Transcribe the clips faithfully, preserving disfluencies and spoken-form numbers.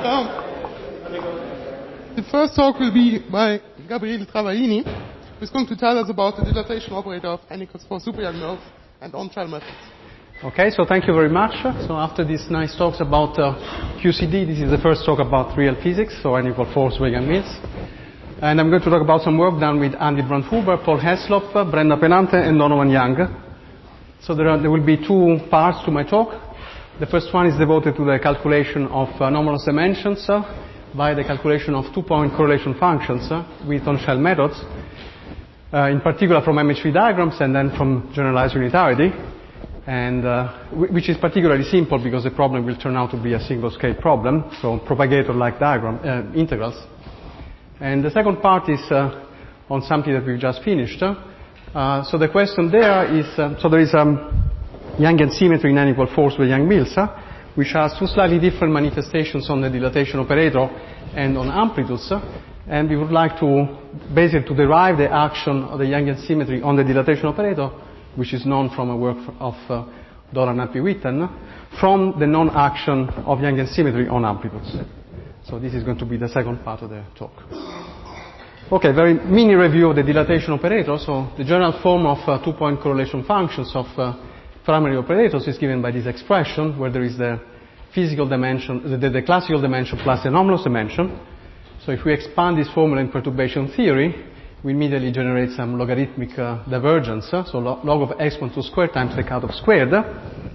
Um, the first talk will be by Gabriele Travaini, who is going to tell us about the dilatation operator of n equals four super Young-Mills and on-shell methods. Okay, so thank you very much. So after these nice talks about uh, Q C D, this is the first talk about real physics, so n equals four super Young-Mills. And I'm going to talk about some work done with Andy Brandhuber, Paul Heslop, Brenda Penante, and Donovan Young. So there, are, there will be two parts to my talk. The first one is devoted to the calculation of uh, anomalous dimensions uh, by the calculation of two-point correlation functions uh, with on-shell methods, uh, in particular from M H V diagrams and then from generalized unitarity, and uh, w- which is particularly simple because the problem will turn out to be a single-scale problem, so propagator-like diagram uh, integrals. And the second part is uh, on something that we've just finished. Uh, so the question there is, uh, so there is um, Youngian symmetry in n equals four with Young-Mills, uh, which has two slightly different manifestations on the dilatation operator and on amplitudes. Uh, and we would like to basically to derive the action of the Youngian symmetry on the dilatation operator, which is known from a work of uh, Doran and Witten, from the non-action of Youngian symmetry on amplitudes. So this is going to be the second part of the talk. Okay, very mini review of the dilatation operator. So the general form of uh, two-point correlation functions of uh, primary operators is given by this expression, where there is the physical dimension, the, the classical dimension plus the anomalous dimension. So if we expand this formula in perturbation theory, we immediately generate some logarithmic uh, divergence. Uh, so log, log of exponent two squared times the cutoff squared, uh,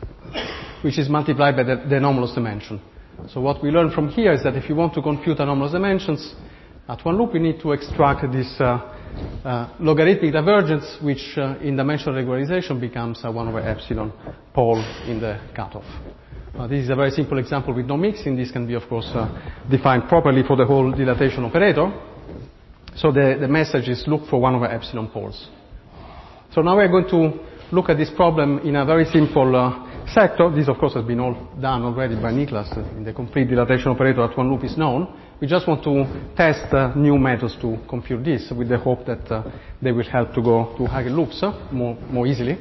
which is multiplied by the, the anomalous dimension. So what we learn from here is that if you want to compute anomalous dimensions at one loop, you need to extract this uh, uh, logarithmic divergence, which uh, in dimensional regularization becomes a one over epsilon pole in the cutoff. Uh, this is a very simple example with no mixing. This can be, of course, uh, defined properly for the whole dilatation operator. So the, the message is look for one over epsilon poles. So now we're going to look at this problem in a very simple uh, sector. This, of course, has been all done already by Niklas in the complete dilatation operator at one loop is known. We just want to test uh, new methods to compute this with the hope that uh, they will help to go to higher loops uh, more, more easily.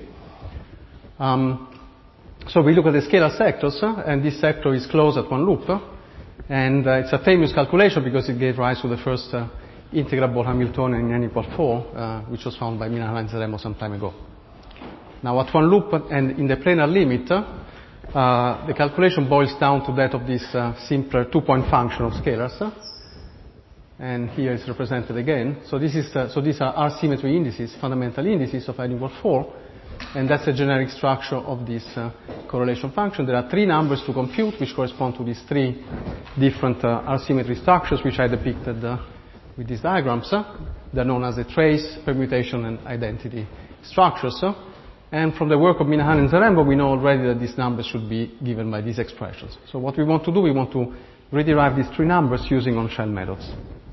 Um, so we look at the scalar sectors, uh, and this sector is closed at one loop. Uh, and uh, it's a famous calculation because it gave rise to the first uh, integrable Hamiltonian in n equals four, uh, which was found by Minahan and Zarembo some time ago. Now at one loop and in the planar limit, uh, the calculation boils down to that of this uh, simpler two-point function of scalars. Uh, and here it's represented again. So this is uh, so these are R-symmetry indices, fundamental indices of n equals four, and that's the generic structure of this uh, correlation function. There are three numbers to compute, which correspond to these three different uh, R-symmetry structures, which I depicted uh, with these diagrams. Uh, they're known as the trace, permutation, and identity structures. Uh, And from the work of Minahan and Zarembo, we know already that these numbers should be given by these expressions. So what we want to do, we want to rederive these three numbers using on-shell methods.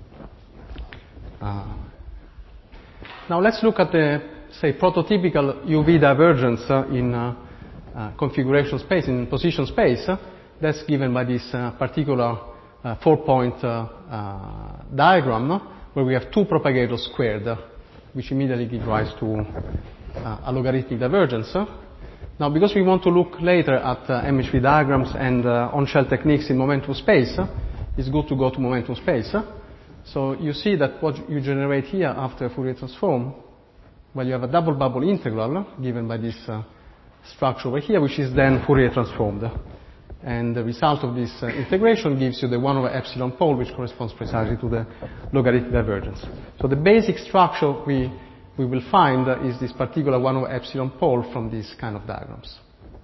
Uh, now let's look at the, say, prototypical U V divergence uh, in uh, uh, configuration space, in position space. Uh, that's given by this uh, particular uh, four-point uh, uh, diagram, uh, where we have two propagators squared, uh, which immediately give rise to Uh, a logarithmic divergence. Uh. Now, because we want to look later at uh, M H V diagrams and uh, on-shell techniques in momentum space, uh, it's good to go to momentum space. Uh. So you see that what you generate here after Fourier transform, well, you have a double bubble integral uh, given by this uh, structure over here, which is then Fourier transformed. And the result of this uh, integration gives you the one over epsilon pole, which corresponds precisely to the logarithmic divergence. So the basic structure we we will find uh, is this particular one over epsilon pole from these kind of diagrams.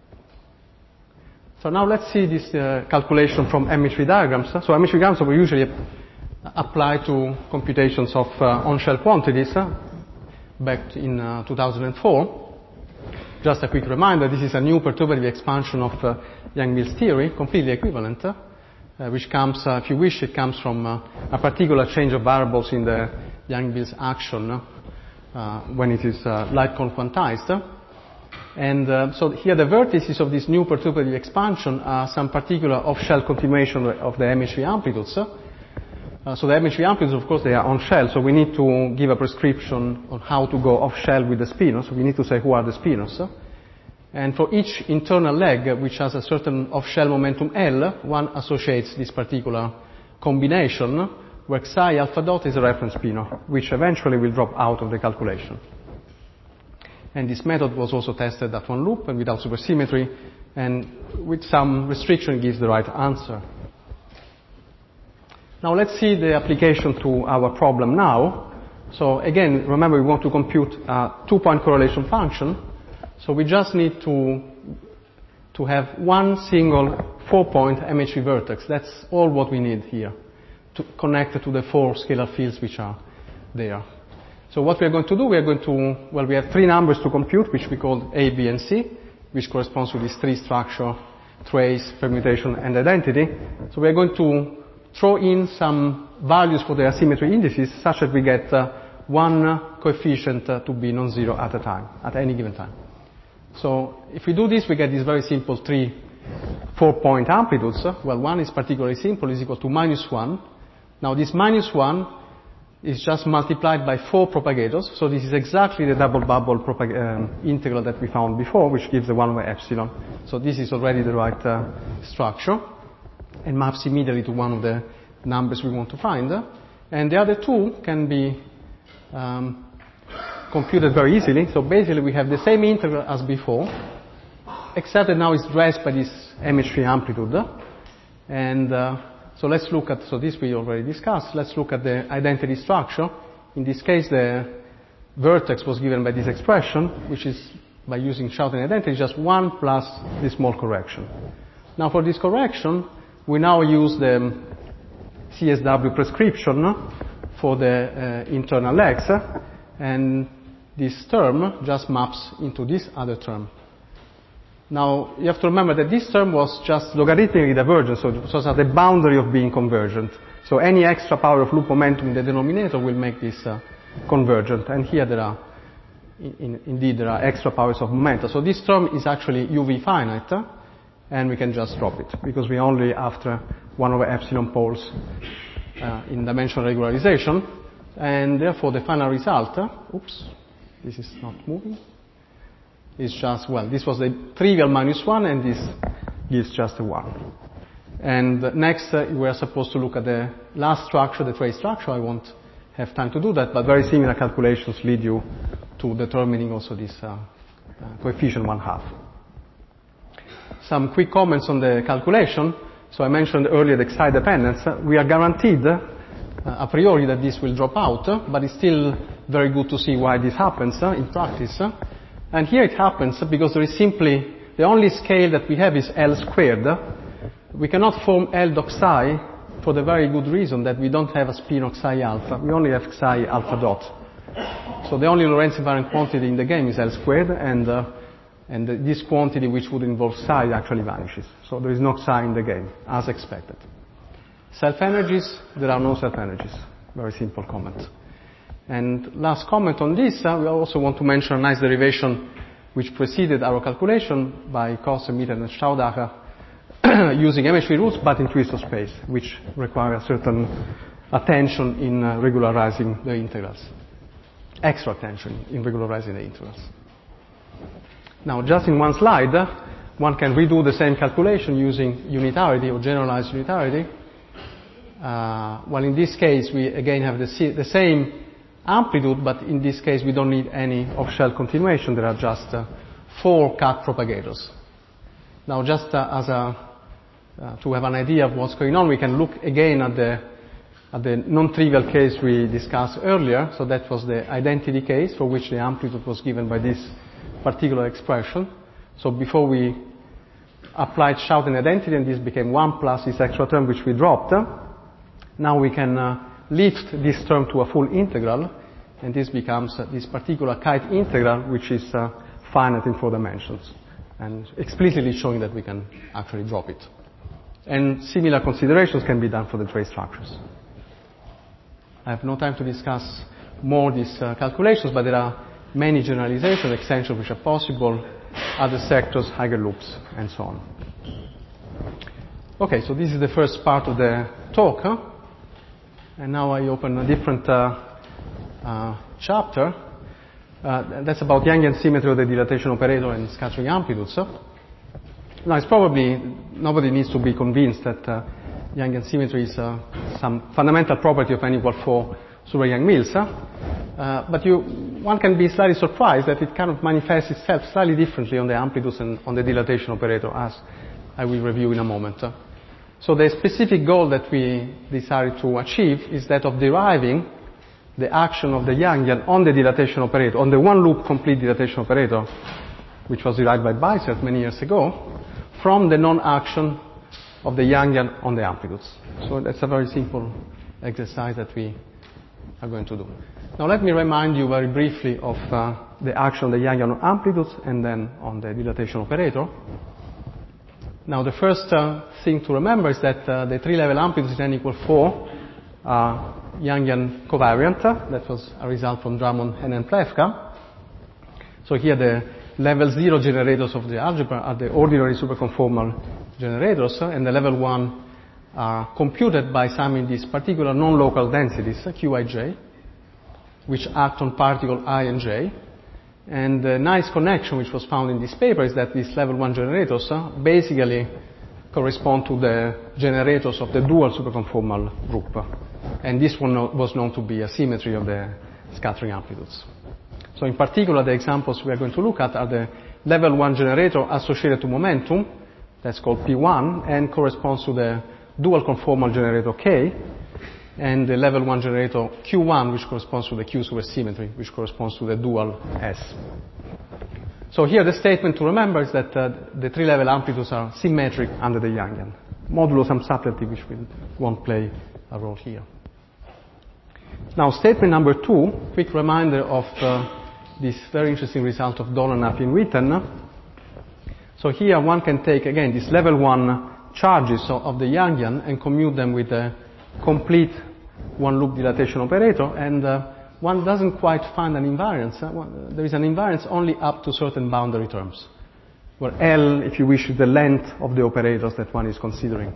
So now let's see this uh, calculation from M H V diagrams. So M H V diagrams we usually apply to computations of uh, on-shell quantities uh, back in uh, two thousand four. Just a quick reminder, this is a new perturbative expansion of uh, Young-Mills theory, completely equivalent, uh, which comes, uh, if you wish, it comes from uh, a particular change of variables in the Young-Mills action uh, Uh, when it is uh, light cone quantized. And uh, so here the vertices of this new perturbative expansion are some particular off-shell continuation of the M H V amplitudes. Uh, so the M H V amplitudes, of course, they are on-shell, so we need to give a prescription on how to go off-shell with the spinors. So we need to say who are the spinors. Uh, And for each internal leg, which has a certain off-shell momentum L, one associates this particular combination where psi alpha dot is a reference spin, which eventually will drop out of the calculation. And this method was also tested at one loop and without supersymmetry, and with some restriction gives the right answer. Now let's see the application to our problem now. So again, remember we want to compute a two-point correlation function. So we just need to, to have one single four-point M H V vertex. That's all what we need here to connect to the four scalar fields which are there. So what we are going to do, we are going to, well, we have three numbers to compute, which we call A, B, and C, which corresponds to these three structure, trace, permutation, and identity. So we are going to throw in some values for the asymmetry indices such that we get uh, one coefficient uh, to be non-zero at a time, at any given time. So if we do this, we get these very simple three four-point amplitudes. Well, one is particularly simple, is equal to minus one. Now this minus one is just multiplied by four propagators. So this is exactly the double bubble propag- um, integral that we found before, which gives the one-way epsilon. So this is already the right uh, structure and maps immediately to one of the numbers we want to find. And the other two can be um, computed very easily. So basically we have the same integral as before, except that now it's dressed by this M H V amplitude. And uh, so let's look at, so this we already discussed, let's look at the identity structure. In this case the vertex was given by this expression, which is by using Schouten identity, just one plus this small correction. Now for this correction, we now use the C S W prescription for the uh, internal legs, and this term just maps into this other term. Now, you have to remember that this term was just logarithmically divergent, so it was at the boundary of being convergent. So any extra power of loop momentum in the denominator will make this uh, convergent. And here there are, in, in, indeed, there are extra powers of momentum. So this term is actually U V finite, uh, and we can just drop it, because we are only after one over epsilon poles uh, in dimensional regularization. And therefore, the final result, uh, oops, this is not moving. It's just, well, this was the trivial minus one, and this gives just a one. And next, uh, we are supposed to look at the last structure, the trace structure. I won't have time to do that, but very similar calculations lead you to determining also this uh, uh, coefficient one half. Some quick comments on the calculation. So I mentioned earlier the psi dependence. Uh, we are guaranteed uh, a priori that this will drop out, uh, but it's still very good to see why this happens uh, in practice. Uh, And here it happens because there is simply, the only scale that we have is L squared. We cannot form L dot psi for the very good reason that we don't have a spin of psi alpha. We only have psi alpha dot. So the only Lorentz invariant quantity in the game is L squared, and, uh, and this quantity which would involve psi actually vanishes. So there is no psi in the game, as expected. Self-energies, there are no self-energies. Very simple comment. And last comment on this, uh, we also want to mention a nice derivation which preceded our calculation by Kosse, Mitter, and Staudacher using M H V roots but in twist of space, which require a certain attention in uh, regularizing the integrals. Extra attention in regularizing the integrals. Now, just in one slide, uh, one can redo the same calculation using unitarity or generalized unitarity. Uh, well, in this case, we again have the, the same amplitude, but in this case we don't need any off-shell continuation. There are just uh, four cut propagators. Now, just uh, as a, uh, to have an idea of what's going on, we can look again at the, at the non-trivial case we discussed earlier. So that was the identity case for which the amplitude was given by this particular expression. So before we applied Schouten identity, and this became one plus this extra term which we dropped. Now we can uh, lift this term to a full integral, and this becomes uh, this particular kite integral, which is uh, finite in four dimensions, and explicitly showing that we can actually drop it. And similar considerations can be done for the trace structures. I have no time to discuss more these uh, calculations, but there are many generalizations, extensions which are possible, other sectors, higher loops, and so on. Okay, so this is the first part of the talk. Huh? And now I open a different uh, uh, chapter. Uh, that's about Youngian symmetry of the dilatation operator and scattering amplitudes. Now, it's probably, nobody needs to be convinced that uh, Youngian symmetry is uh, some fundamental property of n equal four super Young-Mills. Huh? Uh, but you, one can be slightly surprised that it kind of manifests itself slightly differently on the amplitudes and on the dilatation operator, as I will review in a moment. Huh? So the specific goal that we decided to achieve is that of deriving the action of the Youngian on the dilatation operator, on the one-loop complete dilatation operator, which was derived by Bicert many years ago, from the non-action of the Youngian on the amplitudes. So that's a very simple exercise that we are going to do. Now let me remind you very briefly of uh, the action of the Youngian on amplitudes and then on the dilatation operator. Now the first uh, thing to remember is that uh, the three-level amplitudes in n equal four are Youngian covariant. That was a result from Drummond and Plewka. So here the level zero generators of the algebra are the ordinary superconformal generators, and the level one are computed by summing these particular non-local densities, Qij, which act on particle I and j. And the nice connection which was found in this paper is that these level one generators uh, basically correspond to the generators of the dual superconformal group. And this one was known to be a symmetry of the scattering amplitudes. So in particular, the examples we are going to look at are the level one generator associated to momentum, that's called P one, and corresponds to the dual conformal generator K, and the level one generator Q one, which corresponds to the Q supersymmetry, which corresponds to the dual S. So here the statement to remember is that uh, the three-level amplitudes are symmetric under the Youngian. Modulo some subtlety, which will, won't play a role here. Now, statement number two, quick reminder of uh, this very interesting result of Dolan, Appie, and Witten. So here one can take, again, these level one charges of, of the Youngian and commute them with a complete one-loop dilatation operator, and uh, one doesn't quite find an invariance. Uh, one, there is an invariance only up to certain boundary terms, where L, if you wish, is the length of the operators that one is considering.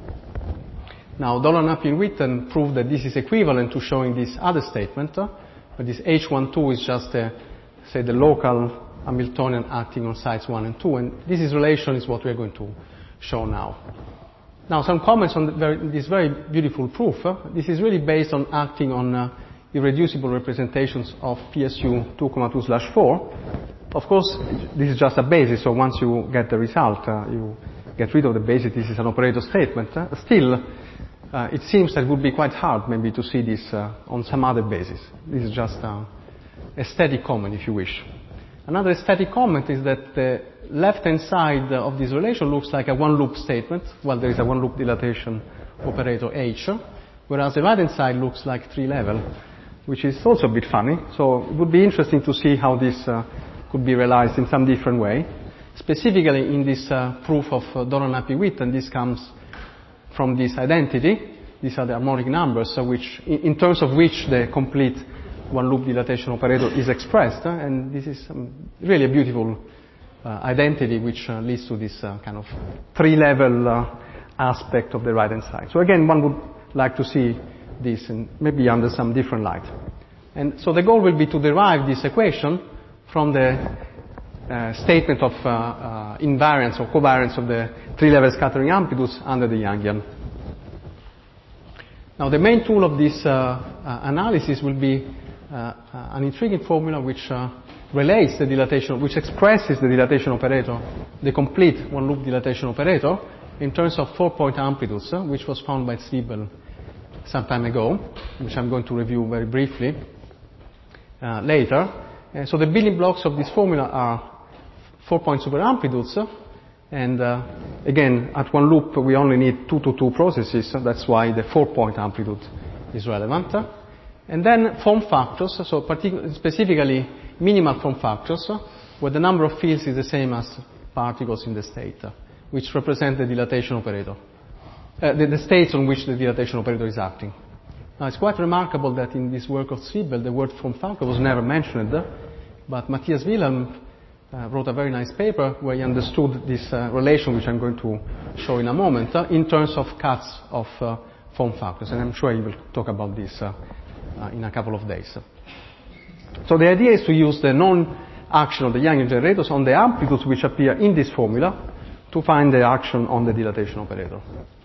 Now, Dolan, Appie, and Witten proved that this is equivalent to showing this other statement, uh, but this H twelve is just, uh, say, the local Hamiltonian acting on sides one and two, and this is relation is what we are going to show now. Now, some comments on the very, this very beautiful proof. Uh, this is really based on acting on uh, irreducible representations of P S U two comma two slash four. Of course, this is just a basis, so once you get the result, uh, you get rid of the basis. This is an operator statement. Uh, still, uh, it seems that it would be quite hard maybe to see this uh, on some other basis. This is just uh, a static comment, if you wish. Another static comment is that the left-hand side of this relation looks like a one-loop statement. Well, there is a one-loop dilatation operator H, whereas the right-hand side looks like three-level, which is also a bit funny. So it would be interesting to see how this uh, could be realized in some different way. Specifically in this uh, proof of uh, Dolan, Appie, Witten, this comes from this identity. These are the harmonic numbers, uh, which, in, in terms of which the complete one-loop dilatation operator is expressed, uh, and this is um, really a beautiful uh, identity which uh, leads to this uh, kind of three-level uh, aspect of the right-hand side. So again, one would like to see this in maybe under some different light. And so the goal will be to derive this equation from the uh, statement of uh, uh, invariance or covariance of the three-level scattering amplitudes under the Youngian. Now, the main tool of this uh, uh, analysis will be uh, uh, an intriguing formula which uh, relates the dilatation, which expresses the dilatation operator, the complete one-loop dilatation operator, in terms of four-point amplitudes, uh, which was found by Zwiebel some time ago, which I'm going to review very briefly uh, later. Uh, so the building blocks of this formula are four-point superamplitudes, uh, and uh, again, at one loop we only need two to two processes, so that's why the four-point amplitude is relevant. Uh, and then form factors, so partic- specifically minimal form factors, uh, where the number of fields is the same as particles in the state, uh, which represent the dilatation operator. Uh, the, the states on which the dilatation operator is acting. Now, it's quite remarkable that in this work of Zwiebel, the word form factor was never mentioned, uh, but Matthias Wilhelm uh, wrote a very nice paper where he understood this uh, relation, which I'm going to show in a moment, uh, in terms of cuts of uh, form factors, and I'm sure he will talk about this uh, uh, in a couple of days. So the idea is to use the known action of the Young generators on the amplitudes which appear in this formula to find the action on the dilatation operator.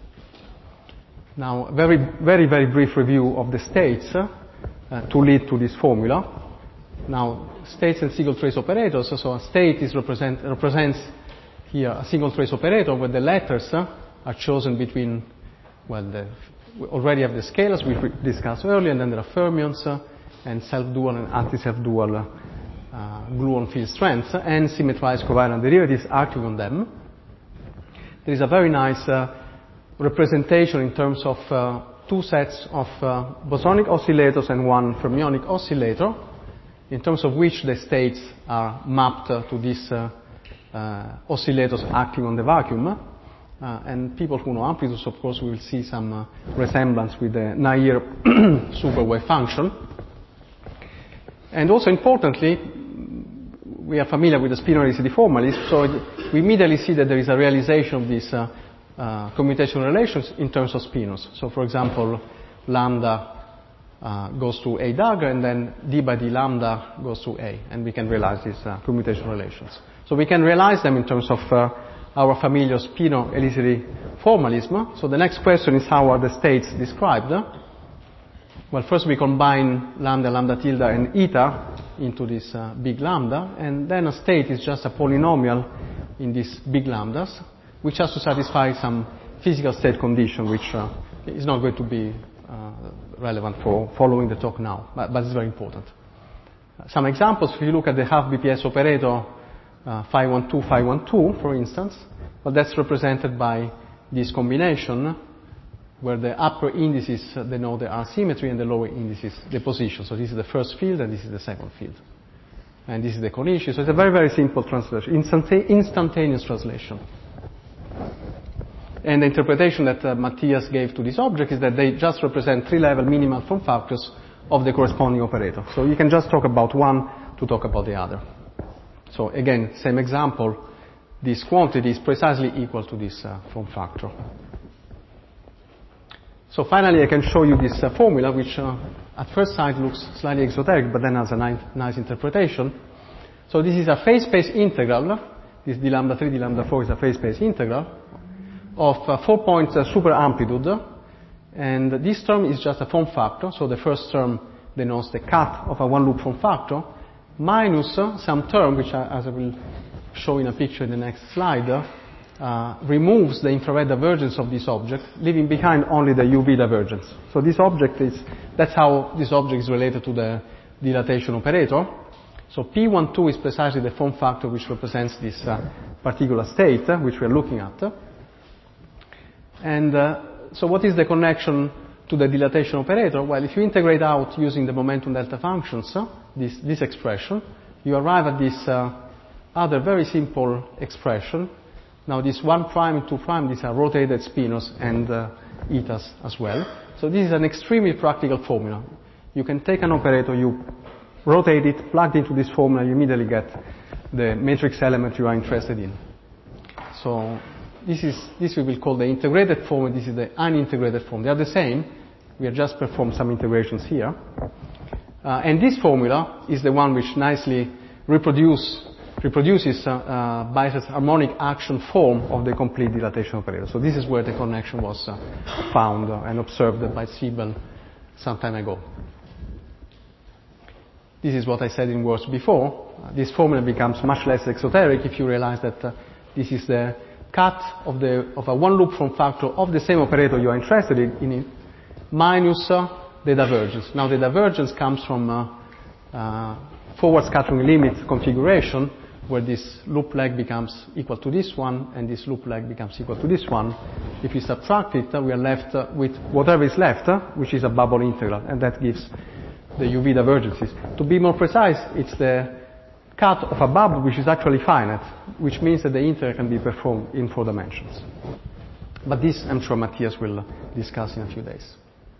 Now, very, very, very brief review of the states uh, to lead to this formula. Now, states and single trace operators. So a state is represent, represents here a single trace operator where the letters uh, are chosen between, well, the, we already have the scalars we discussed earlier, and then there are fermions uh, and self-dual and anti-self-dual uh, uh, gluon field strengths and symmetrized covariant derivatives acting on them. There is a very nice uh, representation in terms of uh, two sets of uh, bosonic oscillators and one fermionic oscillator, in terms of which the states are mapped uh, to these uh, uh, oscillators acting on the vacuum. Uh, and people who know amplitudes, of course, will see some uh, resemblance with the Nair superwave function. And also importantly, we are familiar with the spin-helicity formalism, so we immediately see that there is a realization of these uh, uh, commutational relations in terms of spinors. So, for example, lambda uh, goes to A dagger, and then d by d lambda goes to A, and we can realize these uh, commutational relations. So we can realize them in terms of uh, our familiar spino-helicity formalism. So the next question is, how are the states described? Well, first we combine lambda, lambda tilde, and eta into this uh, big lambda, and then a state is just a polynomial in these big lambdas, which has to satisfy some physical state condition, which uh, is not going to be uh, relevant for following the talk now, but, but it's very important. Uh, some examples, if you look at the half B P S operator, uh, phi one two, phi one two, for instance, well, that's represented by this combination, where the upper indices denote the R symmetry and the lower indices the position. So this is the first field and this is the second field. And this is the Konishi. So it's a very, very simple translation, instantane- instantaneous translation. And the interpretation that uh, Matthias gave to this object is that they just represent three-level minimal form factors of the corresponding operator. So you can just talk about one to talk about the other. So again, same example, this quantity is precisely equal to this uh, form factor. So finally, I can show you this uh, formula, which uh, at first sight looks slightly exoteric, but then has a nice, nice interpretation. So this is a phase space integral. This d lambda three, d lambda four is a phase space integral of uh, four points uh, super amplitude. And this term is just a form factor. So the first term denotes the cut of a one loop form factor minus uh, some term, which I, as I will show in a picture in the next slide, uh, Uh, removes the infrared divergence of this object, leaving behind only the U V divergence. So this object is, that's how this object is related to the dilatation operator. So P one two is precisely the form factor which represents this uh, particular state, uh, which we are looking at. And uh, so what is the connection to the dilatation operator? Well, if you integrate out using the momentum delta functions, uh, this, this expression, you arrive at this uh, other very simple expression. Now this one prime and two prime, these are rotated spinors and uh, etas as well. So this is an extremely practical formula. You can take an operator, you rotate it, plug it into this formula, you immediately get the matrix element you are interested in. So this is this we will call the integrated form, and this is the unintegrated form. They are the same. We have just performed some integrations here. Uh, and this formula is the one which nicely reproduce reproduces uh, uh, Bice's harmonic action form of the complete dilatation operator. So this is where the connection was uh, found uh, and observed by Siebel some time ago. This is what I said in words before. Uh, this formula becomes much less exoteric if you realize that uh, this is the cut of, the, of a one-loop form factor of the same operator you are interested in, in it, minus uh, the divergence. Now the divergence comes from uh, uh, forward scattering limit configuration, where this loop leg becomes equal to this one, and this loop leg becomes equal to this one. If we subtract it, uh, we are left uh, with whatever is left, uh, which is a bubble integral, and that gives the U V divergences. To be more precise, it's the cut of a bubble which is actually finite, which means that the integral can be performed in four dimensions. But this, I'm sure Matthias will discuss in a few days.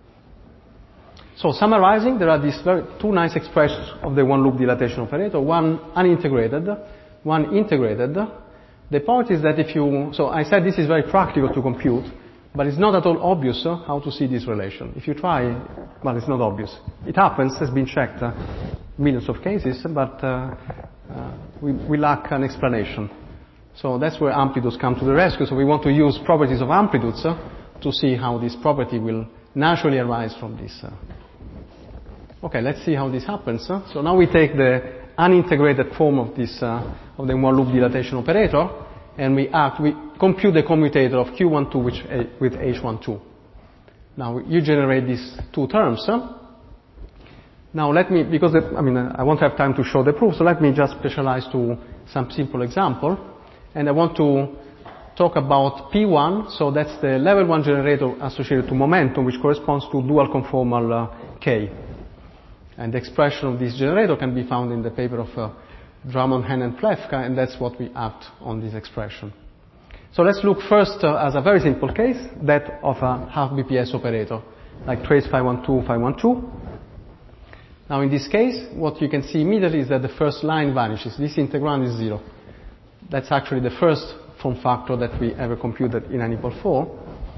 So summarizing, there are these very, two nice expressions of the one-loop dilatation operator, one unintegrated, one integrated. The point is that if you, so I said this is very practical to compute, but it's not at all obvious how to see this relation. If you try, well, it's not obvious. It happens, has been checked. millions of cases, but uh, uh, we, we lack an explanation. So that's where amplitudes come to the rescue. So we want to use properties of amplitudes uh, to see how this property will naturally arise from this. Uh. Okay, let's see how this happens. Uh. So now we take the unintegrated form of this uh, of the one-loop dilatation operator, and we act, we compute the commutator of Q one two which, uh, with H one two. Now you generate these two terms. Uh. Now let me, because the, I mean uh, I won't have time to show the proof, so let me just specialize to some simple example, and I want to talk about P one. So that's the level one generator associated to momentum, which corresponds to dual conformal uh, K. And the expression of this generator can be found in the paper of uh, Drummond, Henn, and Plewka, and that's what we act on this expression. So let's look first uh, as a very simple case, that of a half B P S operator, like trace five one two, five one two. Now in this case, what you can see immediately is that the first line vanishes. This integrand is zero. That's actually the first form factor that we ever computed in N equal four.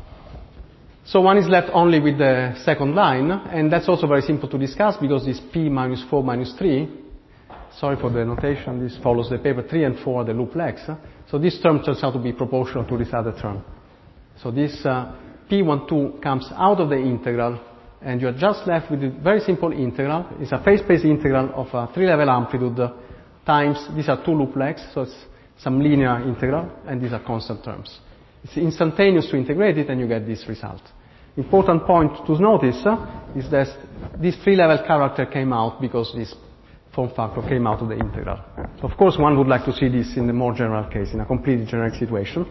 So one is left only with the second line, and that's also very simple to discuss because this P minus four minus three, sorry for the notation, this follows the paper three and four, the loop lex. So this term turns out to be proportional to this other term. So this uh, P one two comes out of the integral, and you're just left with a very simple integral. It's a phase space integral of a three-level amplitude times, these are two loop legs, so it's some linear integral, and these are constant terms. It's instantaneous to integrate it, and you get this result. Important point to notice uh, is that this three-level character came out because this form factor came out of the integral. So of course, one would like to see this in a more general case, in a completely generic situation.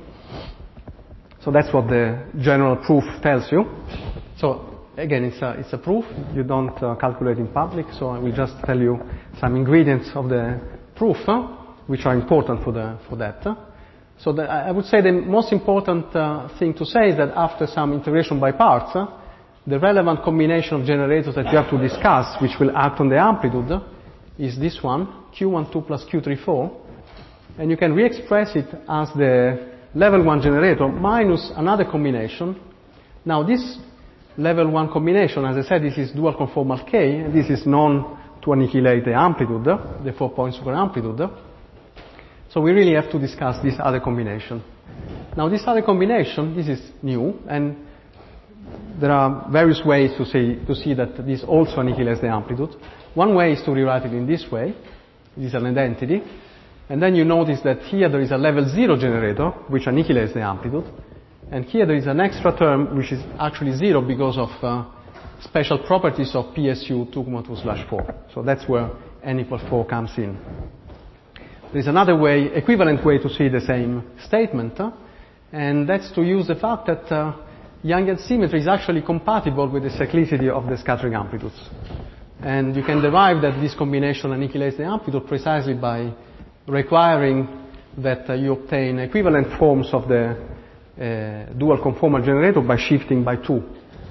So that's what the general proof tells you. So again, it's a, it's a proof. You don't uh, calculate in public, so I will just tell you some ingredients of the proof, uh, which are important for, the, for that. Uh. So the, I would say the most important uh, thing to say is that after some integration by parts, uh, the relevant combination of generators that you have to discuss, which will act on the amplitude, uh, is this one, Q one two plus Q three four. And you can re-express it as the level one generator minus another combination. Now this level one combination, as I said, this is dual conformal K, and this is known to annihilate the amplitude, uh, the four-point super amplitude. Uh. So we really have to discuss this other combination. Now this other combination, this is new, and there are various ways to see, to see that this also annihilates the amplitude. One way is to rewrite it in this way. This is an identity. And then you notice that here there is a level zero generator, which annihilates the amplitude. And here there is an extra term, which is actually zero because of uh, special properties of P S U two comma two slash four. So that's where N equals four comes in. There is another way, equivalent way to see the same statement, uh, and that's to use the fact that uh, Youngian symmetry is actually compatible with the cyclicity of the scattering amplitudes. And you can derive that this combination annihilates the amplitude precisely by requiring that uh, you obtain equivalent forms of the uh, dual conformal generator by shifting by two.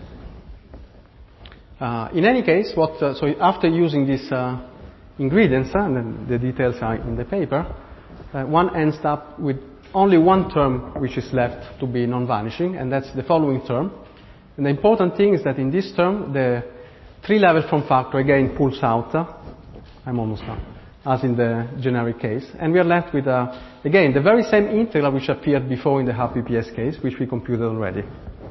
Uh, in any case, what, uh, so after using this uh, ingredients, uh, and the details are in the paper, uh, one ends up with only one term which is left to be non-vanishing, and that's the following term. And the important thing is that in this term, the three-level form factor again pulls out. Uh, I'm almost done, as in the generic case. And we are left with, uh, again, the very same integral which appeared before in the half B P S case, which we computed already.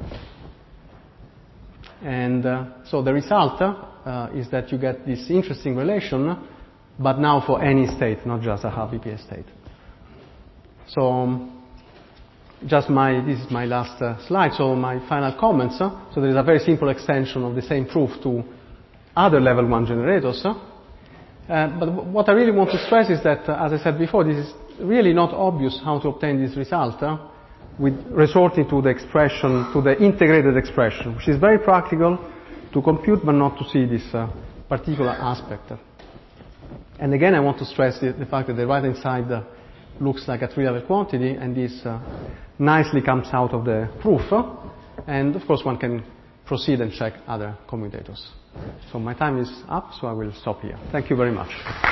And uh, so the result uh, is that you get this interesting relation, but now for any state, not just a half B P S state. So um, just my, this is my last uh, slide, so my final comments. Uh, so there is a very simple extension of the same proof to other level one generators. Uh, uh, but what I really want to stress is that, uh, as I said before, this is really not obvious how to obtain this result uh, with resorting to the expression, to the integrated expression, which is very practical to compute but not to see this uh, particular aspect. And again, I want to stress the, the fact that the right-hand side uh, looks like a three-level quantity, and this uh, nicely comes out of the proof. Uh, and of course, one can proceed and check other commutators. So my time is up, so I will stop here. Thank you very much.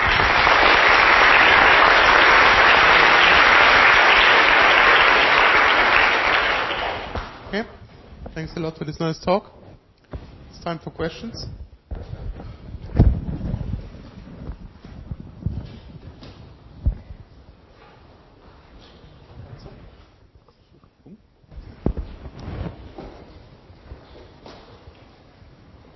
Okay. Thanks a lot for this nice talk. It's time for questions.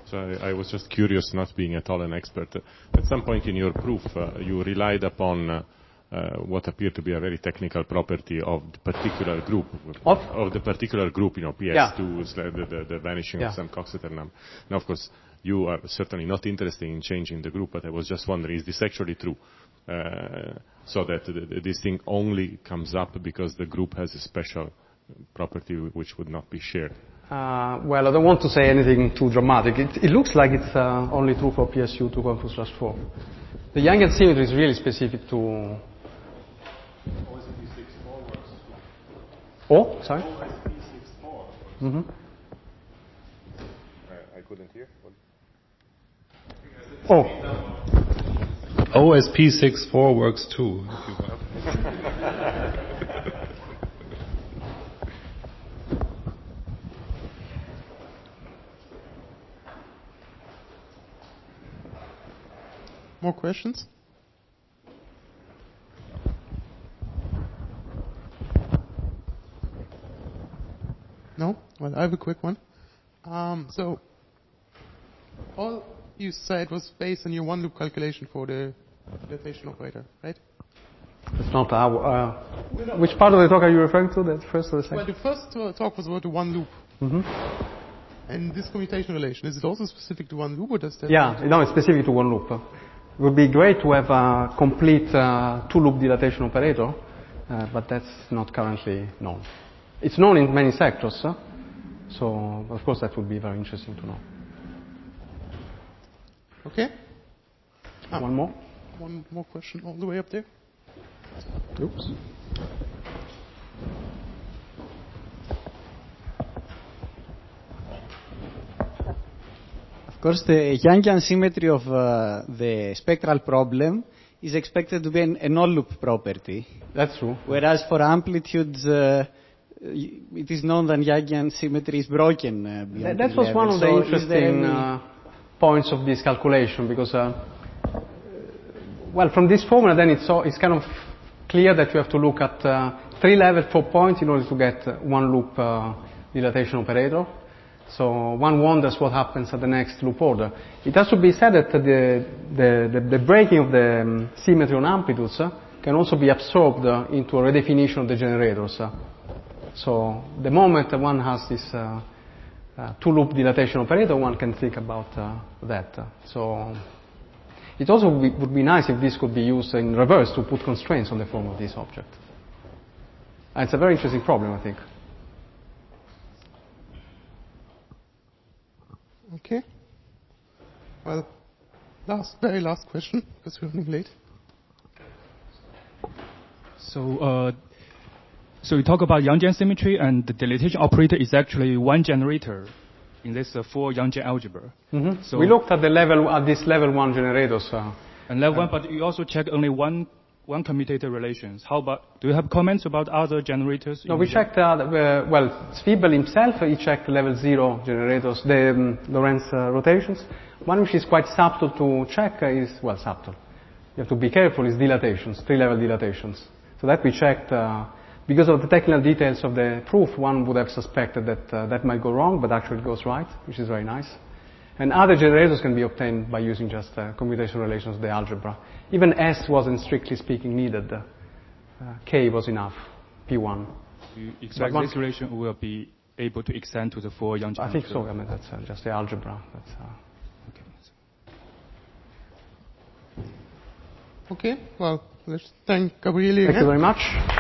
So I, I was just curious, not being at all an expert. Uh, at some point in your proof, uh, you relied upon uh, uh, what appeared to be a very technical property of the particular group, Of? of the particular group, you know, P S two, yeah. the, the, the vanishing yeah. of some Coxeter number. Now, of course, you are certainly not interested in changing the group, but I was just wondering, is this actually true? Uh, so that the, this thing only comes up because the group has a special property which would not be shared. Uh, well, I don't want to say anything too dramatic. It, it looks like it's uh, only true for P S U two conf slash four. The Yangian symmetry is really specific to... O S P sixty-four works too. Oh, sorry? O S P sixty-four. Mm-hmm. I, I couldn't hear. What? Oh. O S P sixty-four works too. More questions? No? Well, I have a quick one. Um, so, all you said was based on your one-loop calculation for the dilatation operator, right? It's not our... Uh, which part of the talk are you referring to, that first or the second? Well, the first uh, talk was about the one-loop. Mm-hmm. And this commutation relation, is it also specific to one loop, or does that... Yeah, no, it's specific to one loop. It would be great to have a complete uh, two-loop dilatation operator, uh, but that's not currently known. It's known in many sectors, uh, so of course that would be very interesting to know. Okay. Ah, one more? One more question all the way up there. Oops. Of course, the Yangian symmetry of uh, the spectral problem is expected to be an, a no-loop property. That's true. Whereas for amplitudes, uh, it is known that Yangian symmetry is broken. Uh, that that was level. one of so the interesting any... uh, points of this calculation, because, uh, well, from this formula, then it's, so, it's kind of clear that you have to look at uh, three levels for points in order to get uh, one loop uh, dilatation operator. So one wonders what happens at the next loop order. It has to be said that the, the, the, the breaking of the um, symmetry on amplitudes uh, can also be absorbed uh, into a redefinition of the generators. Uh. So the moment one has this uh, uh, two-loop dilatation operator, one can think about uh, that. Uh. So it also be, would be nice if this could be used in reverse to put constraints on the form of this object. And it's a very interesting problem, I think. Okay. Well, last, very last question, because we're running late. So, uh, so we talk about Yangian symmetry, and the dilatation operator is actually one generator in this uh, four Yangian algebra. Mm-hmm. So we looked at the level at this level one generators. Uh, and level uh, one, but you also check only one one commutator relations. How about? Do you have comments about other generators? No, we checked. Uh, uh, well, Zwiebel himself, he checked level zero generators, the um, Lorentz uh, rotations. One which is quite subtle to check uh, is well subtle. You have to be careful. Is dilatations, three-level dilatations. So that we checked. Uh, because of the technical details of the proof, one would have suspected that uh, that might go wrong, but actually it goes right, which is very nice. And other generators can be obtained by using just uh, commutation relations of the algebra. Even S wasn't strictly speaking needed. Uh, K was enough, P one. You expect this relation will be able to extend to the four Yangian? I think so. I mean, that's uh, just the algebra. That's, uh, okay. Okay. Well, let's thank Gabriele. Thank you very much.